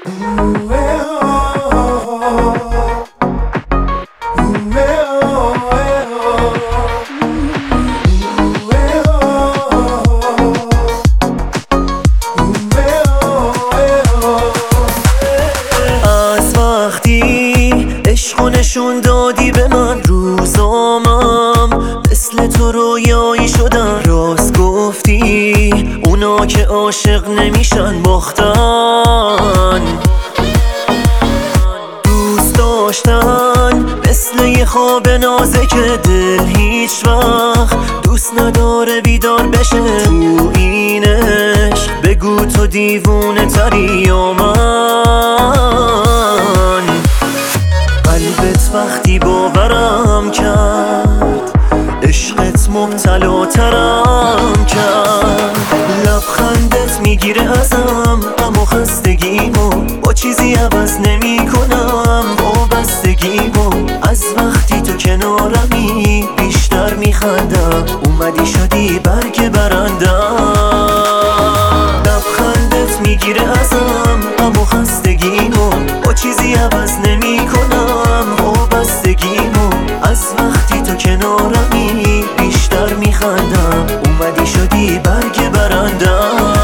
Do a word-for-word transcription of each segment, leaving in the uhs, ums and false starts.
از وقتی عشقو نشون دادی به من، روزامم مثل تو رویایی شدن. راست گفتی اونا که عاشق نمیشن باختن. دوست داشتن مثل یه خواب نازک دل هیچ وقت دوست نداره بیدار بشه. تو این عشق بگو تو دیوونه تری یا من؟ قلبت وقتی باورم کرد، عشقت مبتلاترم کرد. لبخندت میگیره ازم، اما خستگیمو با چیزی عوض نمی کنم. وابستگیمو از وقتی تو کنارمی بیشتر میخندم. اومدی شدی برگ برندم. لبخندت میگیره ازم، اما خستگیمو با چیزی عوض نمی کنم. وابستگیمو از وقتی تو کنارمی بیشتر میخندم. اومدی شدی برگ برندم.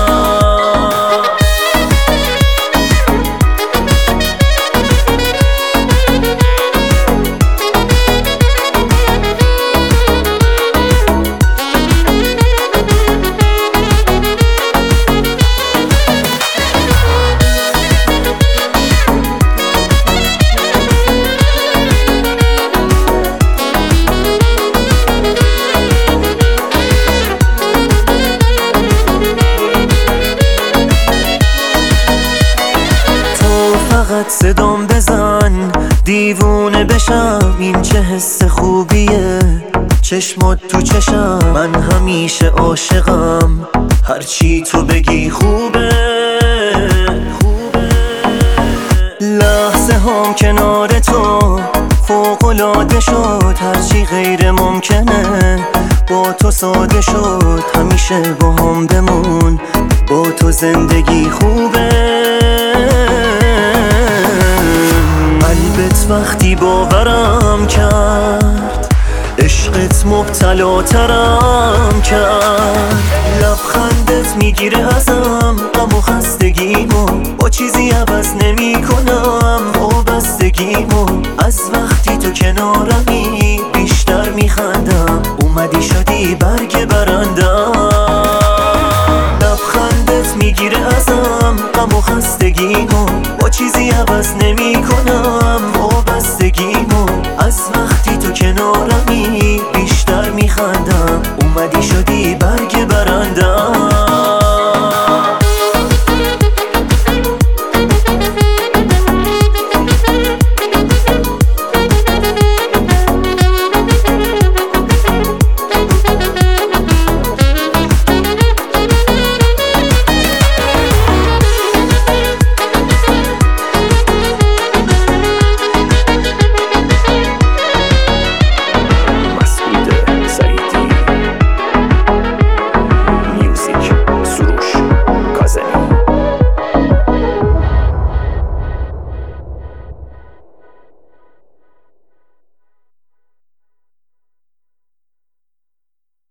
فقط صدام بزن دیوونه بشم. این چه حس خوبیه، چشمات تو چشم. من همیشه عاشقم، هرچی تو بگی خوبه خوبه. لحظه هم کنار تو فوق‌العاده شد. هرچی غیر ممکنه با تو ساده شد. همیشه با هم بمون، با تو زندگی خوبه. قلبت وقتی باورم کرد، عشقت مبتلاترم کرد. لبخندت میگیره ازم، اما